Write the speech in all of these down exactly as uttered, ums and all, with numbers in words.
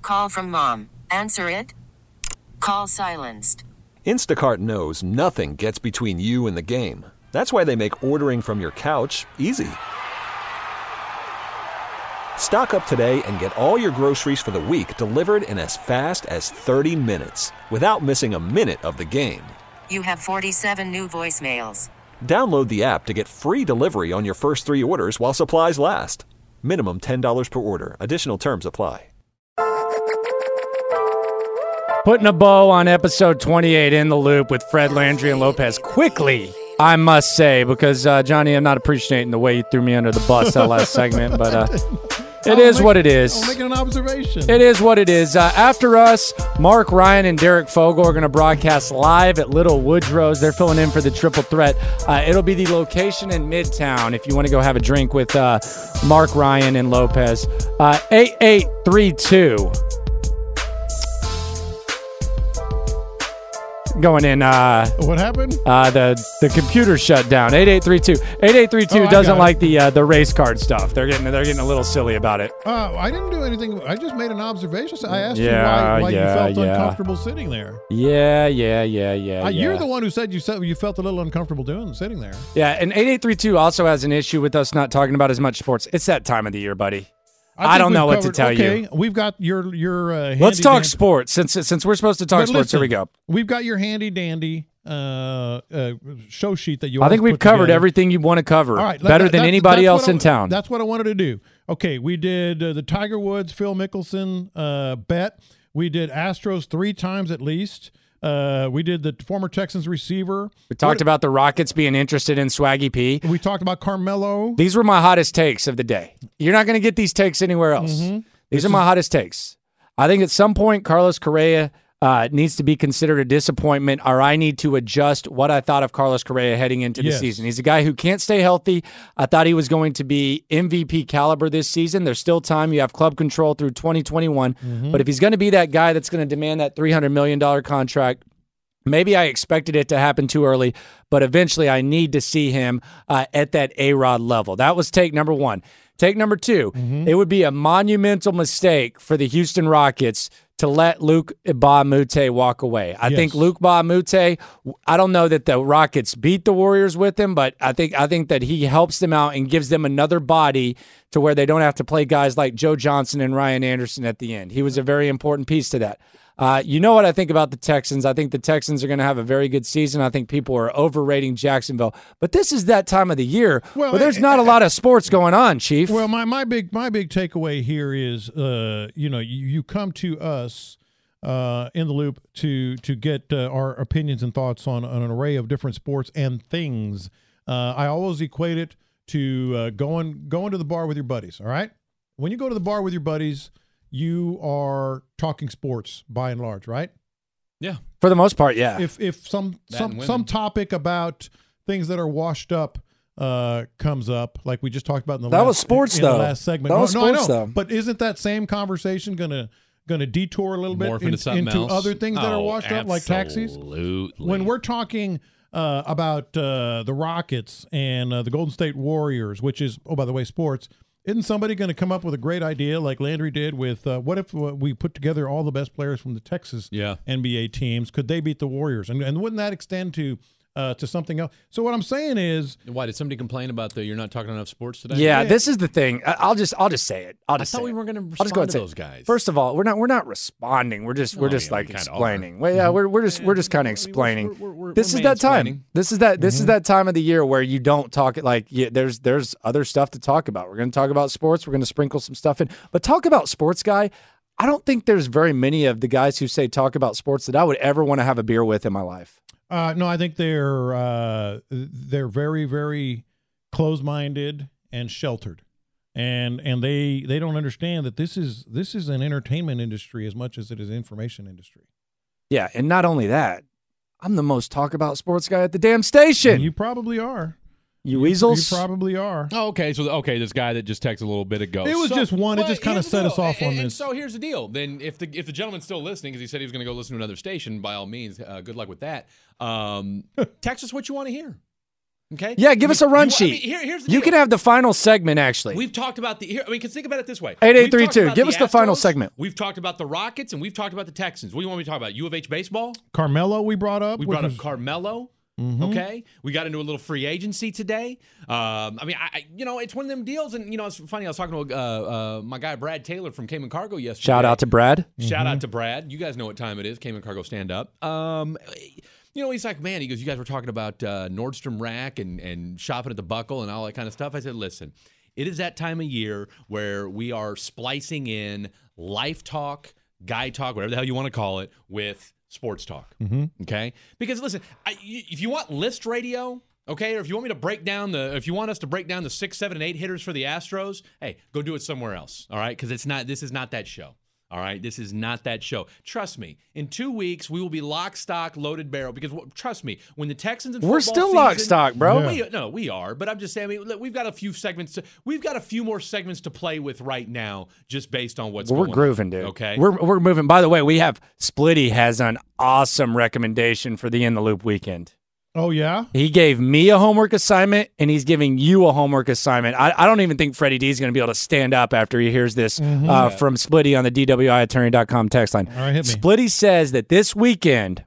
Call from mom. Answer it. Call silenced. Instacart knows nothing gets between you and the game. That's why they make ordering from your couch easy. Stock up today and get all your groceries for the week delivered in as fast as thirty minutes without missing a minute of the game. You have forty-seven new voicemails. Download the app to get free delivery on your first three orders while supplies last. Minimum ten dollars per order. Additional terms apply. Putting a bow on episode twenty-eight in the loop with Fred Landry and Lopez quickly, I must say, because, uh, Johnny, I'm not appreciating the way you threw me under the bus that last segment, but uh, it I'll is make, what it is. I'm making an observation. It is what it is. Uh, after us, Mark Ryan and Derek Fogel are going to broadcast live at Little Woodrow's. They're filling in for the triple threat. Uh, it'll be the location in Midtown if you want to go have a drink with uh, Mark Ryan and Lopez. Uh, eight eight three two. Going in. Uh, what happened? Uh, the the computer shut down. Eight eight three two. Eight eight three two Oh, doesn't like the uh, the race card stuff. They're getting they're getting a little silly about it. Uh, I didn't do anything. I just made an observation. I asked Yeah, you why, why yeah, you felt yeah. uncomfortable sitting there. Yeah, yeah, yeah, yeah. Uh, yeah. You're the one who said you said you felt a little uncomfortable doing sitting there. Yeah, and eight eight three two also has an issue with us not talking about as much sports. It's that time of the year, buddy. I, think don't we've know what to covered- tell okay, you. We've got your your. Uh, handy Let's talk dandy- sports since since we're supposed to talk But sports. Here we listen, go. We've got your handy dandy uh, uh, show sheet that you. I think always we've put covered together. everything you want to cover. All right, better that- than that- anybody that's else what I- in town. That's what I wanted to do. Okay, we did uh, the Tiger Woods, Phil Mickelson uh, bet. We did Astros three times at least. Uh, we did the former Texans receiver. We talked What- about the Rockets being interested in Swaggy P. We talked about Carmelo. These were my hottest takes of the day. You're not going to get these takes anywhere else. Mm-hmm. These are my hottest takes. I think at some point Carlos Correa uh, needs to be considered a disappointment, or I need to adjust what I thought of Carlos Correa heading into the Yes. season. He's a guy who can't stay healthy. I thought he was going to be M V P caliber this season. There's still time. You have club control through twenty twenty-one. Mm-hmm. But if he's going to be that guy that's going to demand that three hundred million dollars contract, maybe I expected it to happen too early, but eventually I need to see him uh, at that A-Rod level. That was take number one. Take number two, Mm-hmm. it would be a monumental mistake for the Houston Rockets to let Luke Ba-Mute walk away. I Yes. think Luke Ba-Mute, I don't know that the Rockets beat the Warriors with him, but I think I think that he helps them out and gives them another body to where they don't have to play guys like Joe Johnson and Ryan Anderson at the end. He was a very important piece to that. Uh, you know what I think about the Texans. I think the Texans are going to have a very good season. I think people are overrating Jacksonville. But this is that time of the year Well, where there's eh, not a eh, lot of sports going on, Chief. Well, my, my big my big takeaway here is, uh, you know, you, you come to us uh, in the loop to to get uh, our opinions and thoughts on, on an array of different sports and things. Uh, I always equate it to uh, going going to the bar with your buddies. All right, when you go to the bar with your buddies, you are talking sports by and large, right? Yeah. For the most part, yeah. If if some That some and women. some topic about things that are washed up uh, comes up, like we just talked about in the That last, was sports, in though. the last segment. That no, was no, I sports, know. though. But isn't that same conversation gonna gonna detour a little bit Morph in- into something into else? other things that are Oh, washed up, like taxis? Absolutely. When we're talking uh, about uh, the Rockets and uh, the Golden State Warriors, which is, oh, by the way, sports, isn't somebody going to come up with a great idea like Landry did with uh, what if uh, we put together all the best players from the Texas Yeah. N B A teams? Could they beat the Warriors? And, and wouldn't that extend to uh, to something else? So what I'm saying is, Why did somebody complain about the you're not talking enough sports today? yeah, Yeah. this is the thing. I- I'll just I'll just say it. I'll I just thought say we it. weren't going to I'll respond just go and to say those it. guys. First of all, we're not we're not responding. We're just we're Oh, just yeah, like we kinda explaining. Well, yeah, we're we're just we're just kind of I mean, we're- explaining. we're- we're- This we're is that time. mansplaining. This is that this is that time of the year where you don't talk it like yeah, there's there's other stuff to talk about. We're going to talk about sports. We're going to sprinkle some stuff in. But talk about sports, guy. I don't think there's very many of the guys who say talk about sports that I would ever want to have a beer with in my life. uh, no, I think they're uh, they're very very closed-minded and sheltered, and and they they don't understand that this is this is an entertainment industry as much as it is an information industry. Yeah, and not only that, I'm the most talk about sports guy at the damn station. You probably are. You weasels. You probably are. Oh, okay. So, okay, this guy that just texted a little bit ago. It was So- just one. It Well, just kind of here's the set us deal. off and, on and this. so here's the deal. Then if the if the gentleman's still listening, because he said he was going to go listen to another station, by all means, uh, good luck with that. Um, text us what you want to hear. Okay. Yeah, give I us mean, a run you- I sheet. mean, here- here's the You deal. can have the final segment, actually. We've talked about the. Here, I mean, because think about it this way. eight eight We've three talked two. about Give us the final Astros, segment. We've talked about the Rockets, and we've talked about the Texans. What do you want me to talk about? U of H baseball. Carmelo, we brought up. We which brought up was- Carmelo. Mm-hmm. Okay, we got into a little free agency today. Um, I mean, I, I, you know, it's one of them deals, and you know, it's funny. I was talking to uh, uh, my guy Brad Taylor from Cayman Cargo yesterday. Shout out to Brad. Shout Mm-hmm. out to Brad. You guys know what time it is. Cayman Cargo stand up. Um, you know, he's like, man, he goes, you guys were talking about uh, Nordstrom Rack and and shopping at the Buckle and all that kind of stuff. I said, listen, it is that time of year where we are splicing in life talk, guy talk, whatever the hell you want to call it, with sports talk. Mm-hmm. Okay? Because listen, I, you, if you want list radio, okay, or if you want me to break down the, if you want us to break down the six, seven, and eight hitters for the Astros, hey, go do it somewhere else. All right? Because it's not, this is not that show. All right, this is not that show. Trust me. In two weeks, we will be lock, stock, loaded barrel. Because w- trust me, when the Texans and We're football still season, lock, stock, bro. We, no, we are. But I'm just saying. I mean, look, we've got a few segments. To, we've got a few more segments to play with right now, just based on what's Well, we're going grooving, on. dude. Okay, We're we're moving. By the way, we have Splitty has an awesome recommendation for the In the Loop weekend. Oh yeah. He gave me a homework assignment, and he's giving you a homework assignment. I, I don't even think Freddie D is going to be able to stand up after he hears this uh, from Splitty on the D W I attorney dot com text line. All right, hit me. Splitty says that this weekend,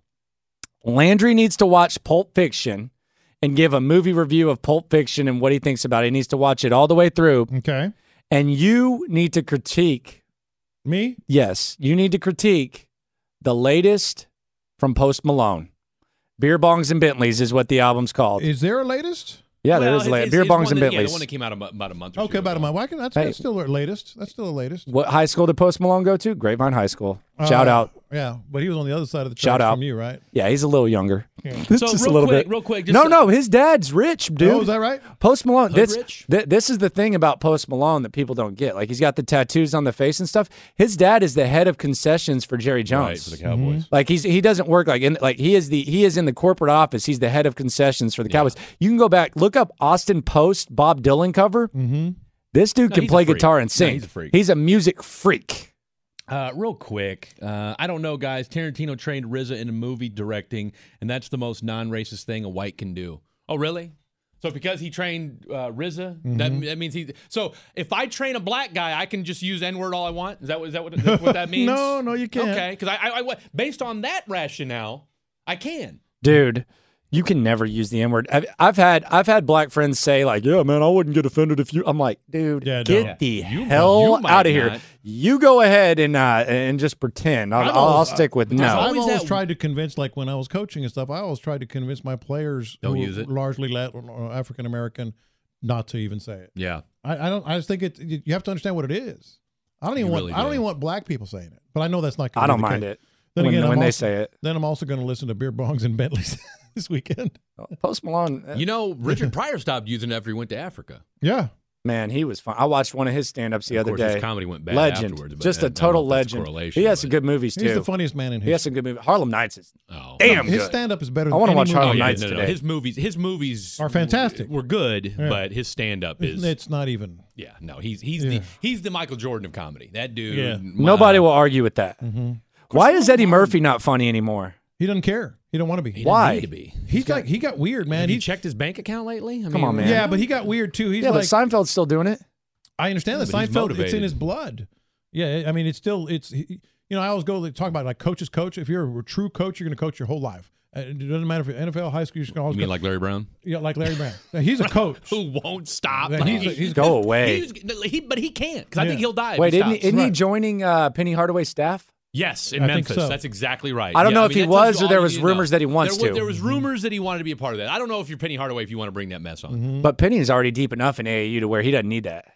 Landry needs to watch Pulp Fiction and give a movie review of Pulp Fiction and what he thinks about it. He needs to watch it all the way through, Okay. and you need to critique. Me? Yes, you need to critique the latest from Post Malone. Beer Bongs and Bentleys is what the album's called. Is there a latest? Yeah, there Well, is it's- la- it's- Beer it's Bongs one and that- Yeah, Bentleys. the one that came out a- about a month or two Okay, about a ago. month. Well, I can, that's, Hey. that's still the latest. That's still the latest. What high school did Post Malone go to? Grapevine High School. Shout Uh, out. Yeah, but he was on the other side of the Shout tracks out. from you, right? Yeah, he's a little younger. Yeah. Just So a real little quick, bit. real quick. Just no, so- no, his dad's rich, dude. Oh, is that right? Post Malone. Hood This, rich? th- this is the thing about Post Malone that people don't get. Like, he's got the tattoos on the face and stuff. His dad is the head of concessions for Jerry Jones. Right, for the Cowboys. Like he's he doesn't work like in like he is the he is in the corporate office. He's the head of concessions for the Cowboys. You can go back, look up Austin Post Bob Dylan cover. Mm-hmm. This dude No, can he's a play freak. guitar and No, sing. he's a freak. He's a music freak. Uh, real quick, uh, I don't know, guys. Tarantino trained R Z A in a movie directing, and that's the most non-racist thing a white can do. Oh, really? So because he trained uh, R Z A, Mm-hmm. that, that means he. So if I train a black guy, I can just use N-word all I want. Is that what, is that what, that's what that means? No, no, you can't. Okay, because I, I, I, based on that rationale, I can. Dude, you can never use the N-word. I've, I've had I've had black friends say like, "Yeah, man, I wouldn't get offended if you." I'm like, dude, Yeah, get don't. the You- hell you might out of here. not. You go ahead and uh, and just pretend. I'll, I've I'll, I'll always- stick with I've no. always always that- tried to convince, like when I was coaching and stuff, I always tried to convince my players Don't who use were it. largely Latin or African American not to even say it. Yeah. I, I don't. I just think it. You you have to understand what it is. I don't even You want. really I don't do. even want black people saying it. But I know that's not. Gonna I be don't the mind case. it Then when, again, when I'm they also, say it. Then I'm also going to listen to Beer Bongs and Bentleys this weekend. Post Malone, uh, You know, Richard Pryor stopped using it after he went to Africa. Yeah. man, he was fun. I watched one of his stand-ups the Of other course, day. his comedy went bad Legend, afterwards, but just I a don't total know if that's a legend. correlation, He has some but- good movies He's too. the funniest man in He has history. some good movies. Harlem Nights is Oh. damn His good. stand-up is better. I than wanna any watch movie. Harlem yeah, Nights no, no, today. His movies, his movies Are fantastic. Were good, Yeah. but his stand-up is It's not even. yeah. No, he's he's Yeah. the he's the Michael Jordan of comedy. That dude. Yeah. Nobody wow. will argue with that. Mm-hmm. Why is Eddie Murphy not funny anymore? He doesn't care. He don't want to be. He didn't Why? need to be. He's like he got weird, man. Have you He checked his bank account lately? I Come on, man. yeah, but he got weird too. He's yeah, like but Seinfeld's still doing it. I understand that Yeah, but he's Seinfeld. It's in motivated. his blood. Yeah, I mean, it's still it's. He, you know, I always go to talk about like coaches coach. If you're a true coach, you're going to coach your whole life. Uh, It doesn't matter if you're N F L, high school. You're just going to always You mean go, like Larry Brown? yeah, like Larry Brown. Yeah, he's a coach. Who won't stop? Yeah, Like, he's a- he's- Go away. he's- he, but he can't because I Yeah. think he'll die. If Wait, he isn't he, stops. isn't he Right. joining uh, Penny Hardaway's staff? Yes, in I think Memphis. so. That's exactly right. I don't Yeah, know I if mean, he that tells was you or there all you was need to rumors know. that he wants there, to. were- There was rumors that he wanted to be a part of that. I don't know if you're Penny Hardaway if you want to bring that mess on. Mhm. But Penny's already deep enough in A A U to where he doesn't need that.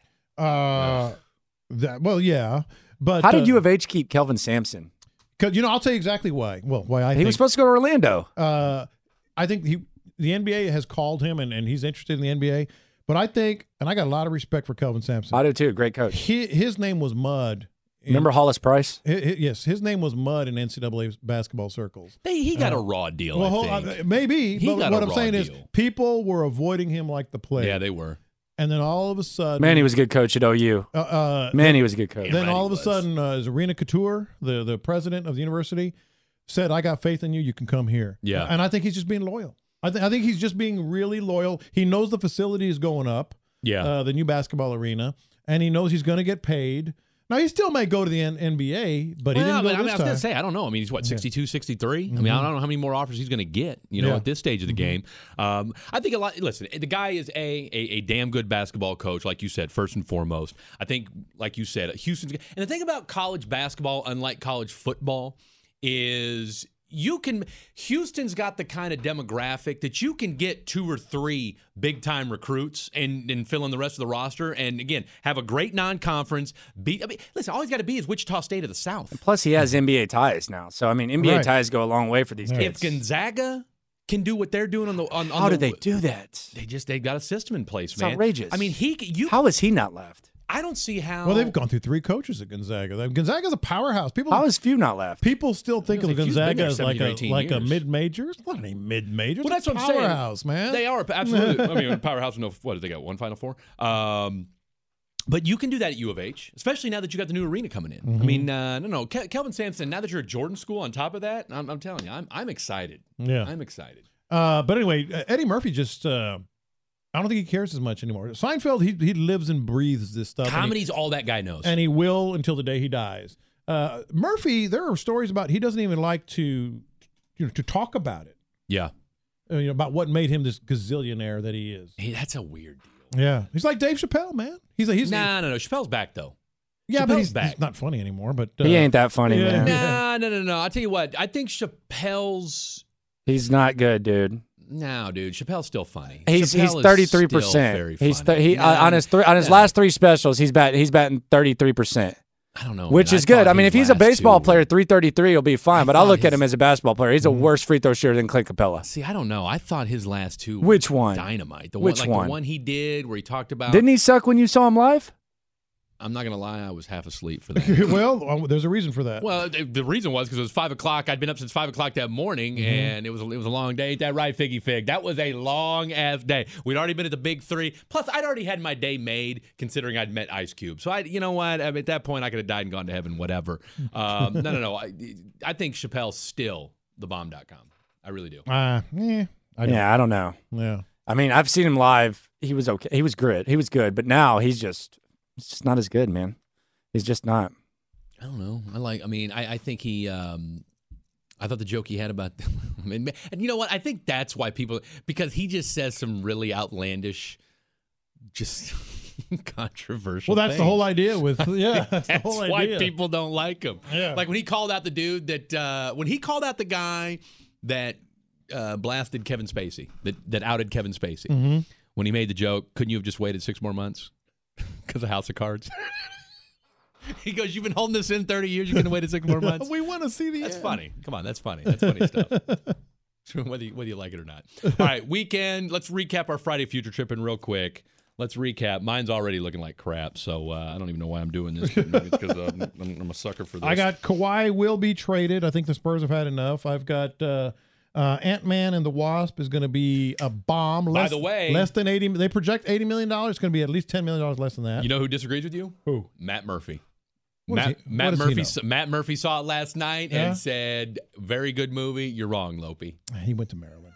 Uh, that well, yeah, but How did uh, U of H keep Kelvin Sampson? Cause you know, I'll tell you exactly why. Well, why I He think was supposed to go to Orlando. uh, I think he the N B A has called him and, and he's interested in the N B A. But I think, and I got a lot of respect for Kelvin Sampson. I do too. Great coach. He, his name was Mud. in- Remember Hollis Price? hi- hi- yes, his name was Mud in N C double A basketball circles. They, he got a raw deal, Well, I hold- think. uh, maybe, He but got what a I'm raw saying is deal. people were avoiding him like the plague. yeah, they were. And then all of a sudden, Man, he was a good coach at O U. uh, uh, Man, he was a good coach. then right, all he of a was. sudden, uh, Zarina Couture, the the president of the university, said, "I got faith in you. You can come here." Yeah. and I think he's just being loyal. I, th- I think he's just being really loyal. He knows the facility is going up. Yeah. Uh, the new basketball arena, and he knows he's going to get paid. Now, he still may go to the N- NBA, but he well, didn't go I, mean, this I was going time. to say, I don't know. I mean, he's what, sixty-two, sixty-three? Mm-hmm. I mean, I don't know how many more offers he's going to get, you know, Yeah. at this stage of the Mm-hmm. game. Um, I think a lot, listen, the guy is a, a a damn good basketball coach, like you said, first and foremost. I think, like you said, Houston's, and the thing about college basketball, unlike college football, is you can, Houston's got the kind of demographic that you can get two or three big time recruits and, and fill in the rest of the roster. And again, have a great non-conference. Beat, I mean, listen, all he's got to be is Wichita State of the South. Plus, he has N B A ties now. So, I mean, N B A Right. ties go a long way for these Right. kids. If Gonzaga can do what they're doing on the on, on How the, do they do that? They just they got a system in place, It's man. outrageous. I mean, he you. How is he not left? I don't see how. Well, they've gone through three coaches at Gonzaga. Gonzaga's a powerhouse. People, How is Few not left? people still think I of was like, Few's been Gonzaga there as like seventeen, a eighteen like a years. mid-major. It's not any mid-major. Well, It's that's a what I'm saying. powerhouse, man. They are absolutely. I mean, powerhouse. No, what did they got? One Final Four. Um, but you can do that at U of H, especially now that you got the new arena coming in. Mm-hmm. I mean, uh, no, no, Ke- Kelvin Sampson. Now that you're at Jordan School, on top of that, I'm, I'm telling you, I'm I'm excited. Yeah. I'm excited. Uh, but anyway, uh, Eddie Murphy just. Uh, I don't think he cares as much anymore. Seinfeld, he he lives and breathes this stuff. and he- Comedy's all that guy knows. and he will until the day he dies. Uh, Murphy, there are stories about he doesn't even like to, you know, to talk about it. yeah, Uh, you know, about what made him this gazillionaire that he is. hey, that's a weird deal. Yeah, he's like Dave Chappelle, man. He's a he's Nah, no, no. Chappelle's back though. yeah, but Chappelle's he's, back. he's not funny anymore. But uh, He ain't that funny, yeah. man. Nah, no, no, no. I'll tell you what. I think Chappelle's. He's not good, dude. No, dude. Chappelle's still funny. He's Chappelle he's is thirty three still percent. very He's funny. th- he Nah, uh, on his three on his nah. last three specials. He's bat he's batting thirty three percent, I don't know, which man. is I good. thought I mean, his if he's a last baseball two player, were- three thirty three will be fine. I but I'll thought look at him his- as a basketball player. He's a worse free throw shooter than Clint Capella. See, I don't know. I thought his last two. Were Which one? Dynamite. The Which one, like one? the one he did where he talked about. Didn't he suck when you saw him live? I'm not gonna lie. I was half asleep for that. well, uh, there's a reason for that. Well, the, the reason was because it was five o'clock. I'd been up since five o'clock that morning, Mm-hmm. and it was a, it was a long day. Ain't that right, Figgy Fig? That was a long ass day. We'd already been at the Big Three. Plus, I'd already had my day made, considering I'd met Ice Cube. So I, you know what? I mean, at that point, I could have died and gone to heaven. Whatever. Um, no, no, no. I, I think Chappelle's still the bomb dot com. I really do. uh, yeah, I don't, Yeah, I don't know. yeah. I mean, I've seen him live. He was okay. He was good. He was good. But now he's just he's just not as good, man. He's just not. I don't know. I like. I mean, I, I think he. Um, I thought the joke he had about. I mean, and you know what? I think that's why people, because he just says some really outlandish, just controversial. Well, that's the things. whole idea with yeah. That's, That's the whole why idea. people don't like him. Yeah. Like when he called out the dude that uh, when he called out the guy that uh, blasted Kevin Spacey, that that outed Kevin Spacey. Mm-hmm. When he made the joke, couldn't you have just waited six more months because of House of Cards? He goes, "You've been holding this in thirty years. You're gonna wait six more months." we want to see the. That's end. funny. Come on, that's funny. That's funny stuff. Whether you, whether you like it or not. All right, weekend. Let's recap our Friday future tripping real quick. Let's recap. Mine's already looking like crap, so uh, I don't even know why I'm doing this. Because uh, I'm, I'm a sucker for this. I got Kawhi will be traded. I think the Spurs have had enough. I've got uh, uh, Ant-Man and the Wasp is going to be a bomb. By Less, the way- less than eighty. They project eighty million dollars. It's going to be at least ten million dollars less than that. You know who disagrees with you? Who? Matt Murphy. What does Matt, he- Matt what does he Murphy. know? s- Matt Murphy saw it last night Yeah? and said, "Very good movie. You're wrong, Lopi." He went to Maryland.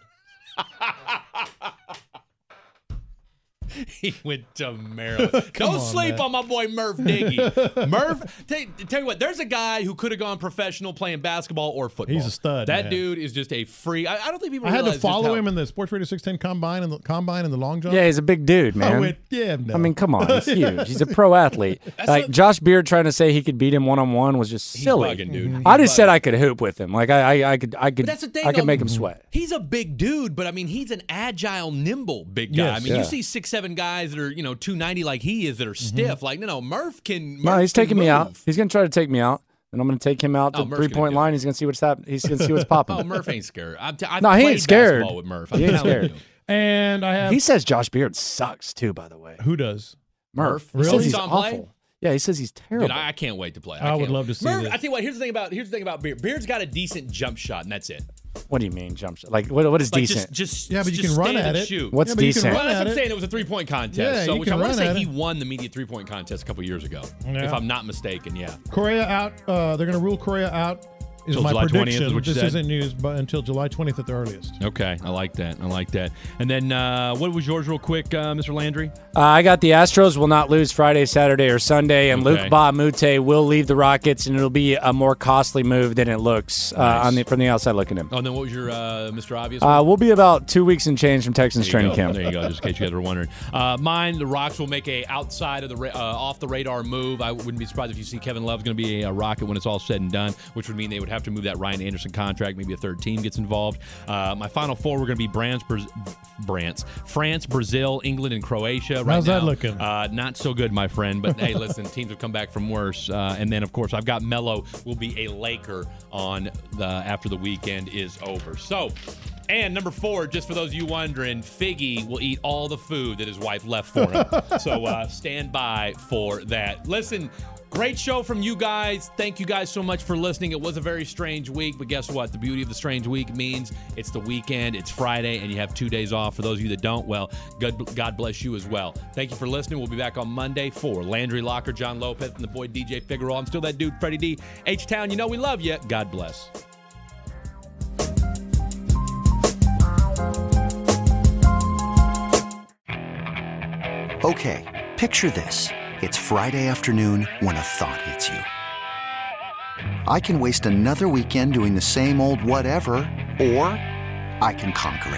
He went to Maryland. Come Don't on, sleep man. on my boy Murph Diggy. Murph, tell, tell you what, there's a guy who could have gone professional playing basketball or football. He's a stud, That man. dude is just a free. I, I don't think people. I had to realize just follow how- him in the Sports Radio six ten combine and the combine and the long jump. Yeah, he's a big dude, man. I went, yeah, no. I mean, come on, he's huge. He's a pro athlete. That's Like what- Josh Beard trying to say he could beat him one on one was just He's silly. bugging, dude. Mm-hmm. I He's just said bugging. I could hoop with him. Like I, I, I could, I could, But that's the thing. I could though. make him sweat. He's a big dude, but I mean, he's an agile, nimble big guy. Yes, I mean, yeah. you see six, seven guys that are you know two ninety like he is that are stiff. Like no, no, Murph can. Murph No, he's can taking me move. out. He's gonna try to take me out, and I'm gonna take him out Oh, to Murph's three gonna point do line. He's gonna see what's happening. He's gonna see what's popping. Oh, Murph ain't scared. I'm t- I've No, he played ain't scared. basketball with Murph. I'm He ain't telling scared. you. And I have He says Josh Beard sucks too. By the way, who does? Murph. Murph? He Really? says he's Saw him play? awful. Yeah, he says he's terrible. Dude, I, I can't wait to play. I would can't love wait. to see Murph, this. I tell you what. Here's the thing about here's the thing about Beard. Beard's got a decent jump shot, and that's it. What do you mean jump shot? Like what? What is Like decent? just, just Yeah, but you just can run stand at and it. Shoot. What's Yeah, but you can decent? run Well, that's at what I'm it. saying. It was a three-point contest. Yeah, so, you which can I want to run say at he it. won the media three-point contest a couple years ago, Yeah. if I'm not mistaken. Yeah. Correa out. Uh, they're going to rule Correa out is Till my July twentieth prediction. is what you this said? isn't news, but until July twentieth at the earliest. Okay, I like that. I like that. And then uh, what was yours, real quick, uh, Mister Landry? Uh, I got the Astros will not lose Friday, Saturday, or Sunday, and Okay. Luke Ba-Mute will leave the Rockets, and it'll be a more costly move than it looks uh, Nice. on the from the outside looking in. Oh, and then what was your uh, Mister Obvious? Uh, we'll be about two weeks and change from Texans There you training go. camp. There you go, just in case you guys were wondering. Uh, mine, the Rocks will make a outside of the ra- uh, off the radar move. I wouldn't be surprised if you see Kevin Love's going to be a, a Rocket when it's all said and done, which would mean they would have to move that Ryan Anderson contract. Maybe a third team gets involved. Uh, my final four were going to be France, Bra- France, France, Brazil, England, and Croatia. Right How's now, that looking? Uh, not so good, my friend. But hey, listen, teams have come back from worse. Uh, and then, of course, I've got Melo will be a Laker on the after the weekend is over. So. And number four, just for those of you wondering, Figgy will eat all the food that his wife left for him. so uh, stand by for that. Listen, great show from you guys. Thank you guys so much for listening. It was a very strange week, but guess what? The beauty of the strange week means it's the weekend, it's Friday, and you have two days off. For those of you that don't, well, God, God bless you as well. Thank you for listening. We'll be back on Monday for Landry Locker, John Lopez, and the boy D J Figueroa. I'm still that dude, Freddie D. H-Town, you know we love you. God bless. Okay, picture this. It's Friday afternoon when a thought hits you. I can waste another weekend doing the same old whatever, or I can conquer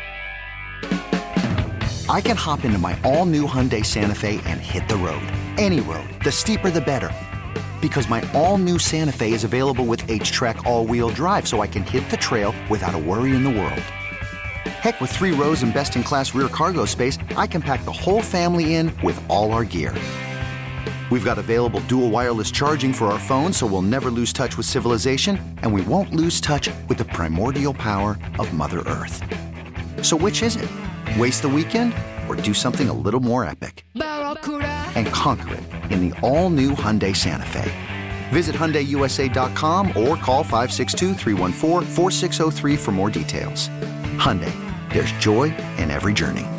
it. I can hop into my all-new Hyundai Santa Fe and hit the road. Any road. The steeper, the better. Because my all-new Santa Fe is available with H-Track all-wheel drive, so I can hit the trail without a worry in the world. Heck, with three rows and best-in-class rear cargo space, I can pack the whole family in with all our gear. We've got available dual wireless charging for our phones, so we'll never lose touch with civilization, and we won't lose touch with the primordial power of Mother Earth. So which is it? Waste the weekend or do something a little more epic? And conquer it in the all-new Hyundai Santa Fe. Visit Hyundai U S A dot com or call five six two, three one four, four six zero three for more details. Hyundai, there's joy in every journey.